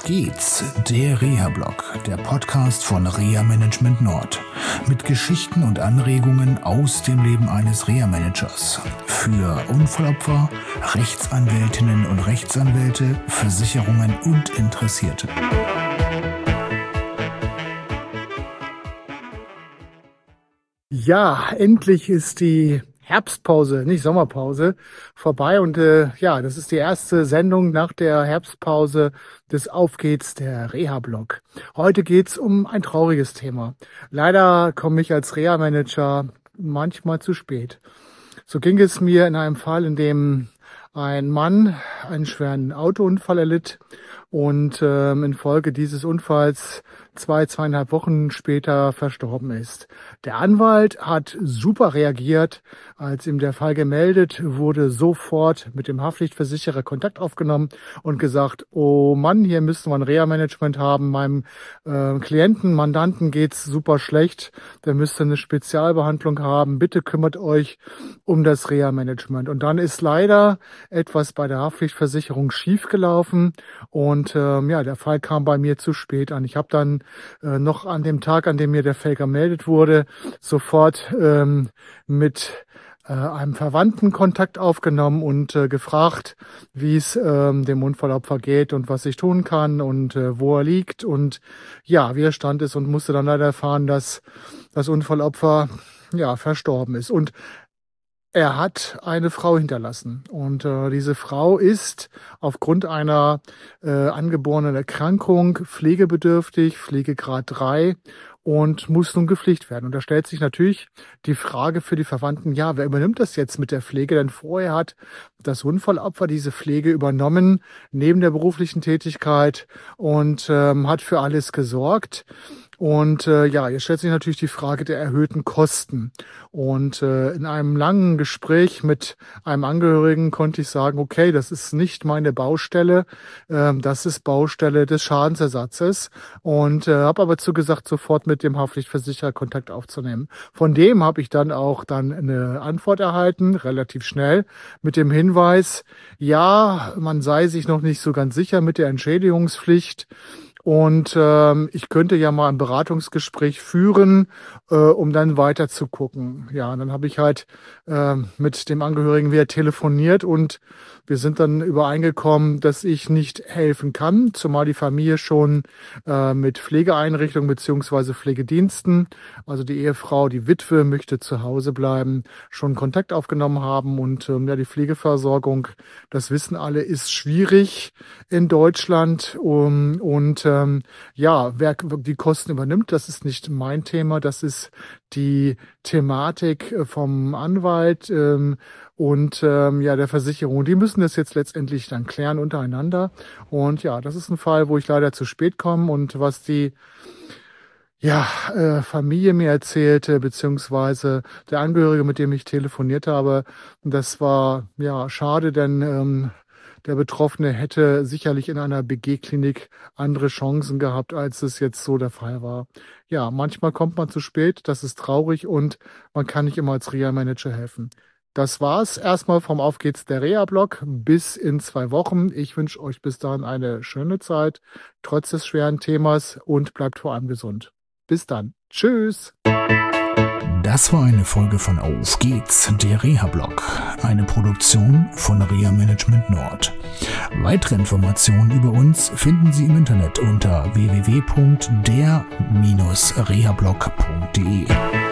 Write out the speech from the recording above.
geht's, der Reha-Blog, der Podcast von Reha Management Nord. Mit Geschichten und Anregungen aus dem Leben eines Reha-Managers. Für Unfallopfer, Rechtsanwältinnen und Rechtsanwälte, Versicherungen und Interessierte. Ja, endlich ist die Herbstpause, nicht Sommerpause, vorbei und das ist die erste Sendung nach der Herbstpause des Auf geht's, der Reha-Blog. Heute geht's um ein trauriges Thema. Leider komme ich als Reha-Manager manchmal zu spät. So ging es mir in einem Fall, in dem ein Mann einen schweren Autounfall erlitt und infolge dieses Unfalls 2,5 Wochen später verstorben ist. Der Anwalt hat super reagiert. Als ihm der Fall gemeldet wurde, sofort mit dem Haftpflichtversicherer Kontakt aufgenommen und gesagt, oh Mann, hier müssen wir ein Reha-Management haben. Meinem Klienten, Mandanten geht's super schlecht. Der müsste eine Spezialbehandlung haben. Bitte kümmert euch um das Reha-Management. Und dann ist leider etwas bei der Haftpflichtversicherung schiefgelaufen und der Fall kam bei mir zu spät an. Ich habe dann noch an dem Tag, an dem mir der Fall gemeldet wurde, sofort mit einem Verwandten Kontakt aufgenommen und gefragt, wie es dem Unfallopfer geht und was ich tun kann und wo er liegt und ja, wie er stand ist, und musste dann leider erfahren, dass das Unfallopfer verstorben ist. Und er hat eine Frau hinterlassen und diese Frau ist aufgrund einer angeborenen Erkrankung pflegebedürftig, Pflegegrad 3, und muss nun gepflegt werden. Und da stellt sich natürlich die Frage für die Verwandten, wer übernimmt das jetzt mit der Pflege? Denn vorher hat das Unfallopfer diese Pflege übernommen, neben der beruflichen Tätigkeit, und hat für alles gesorgt. Und jetzt stellt sich natürlich die Frage der erhöhten Kosten. Und in einem langen Gespräch mit einem Angehörigen konnte ich sagen, okay, das ist nicht meine Baustelle, das ist Baustelle des Schadensersatzes. Und habe aber zugesagt, sofort mit dem Haftpflichtversicherer Kontakt aufzunehmen. Von dem habe ich dann auch eine Antwort erhalten, relativ schnell, mit dem Hinweis, man sei sich noch nicht so ganz sicher mit der Entschädigungspflicht. Und ich könnte ja mal ein Beratungsgespräch führen, um dann weiter zu gucken. Ja, und dann habe ich halt mit dem Angehörigen wieder telefoniert und wir sind dann übereingekommen, dass ich nicht helfen kann, zumal die Familie schon mit Pflegeeinrichtungen beziehungsweise Pflegediensten, also die Ehefrau, die Witwe möchte zu Hause bleiben, schon Kontakt aufgenommen haben. Und die Pflegeversorgung, das wissen alle, ist schwierig in Deutschland. Wer die Kosten übernimmt, das ist nicht mein Thema, das ist die Thematik vom Anwalt und der Versicherung. Die müssen das jetzt letztendlich dann klären untereinander. Und das ist ein Fall, wo ich leider zu spät komme, und was die Familie mir erzählte, beziehungsweise der Angehörige, mit dem ich telefoniert habe, das war schade, denn der Betroffene hätte sicherlich in einer BG-Klinik andere Chancen gehabt, als es jetzt so der Fall war. Ja, manchmal kommt man zu spät, das ist traurig, und man kann nicht immer als Reha-Manager helfen. Das war's erstmal vom Auf geht's, der Reha-Blog. Bis in 2 Wochen. Ich wünsche euch bis dahin eine schöne Zeit, trotz des schweren Themas, und bleibt vor allem gesund. Bis dann. Tschüss. Das war eine Folge von Auf geht's, der Reha-Blog, eine Produktion von Reha Management Nord. Weitere Informationen über uns finden Sie im Internet unter www.der-rehablog.de.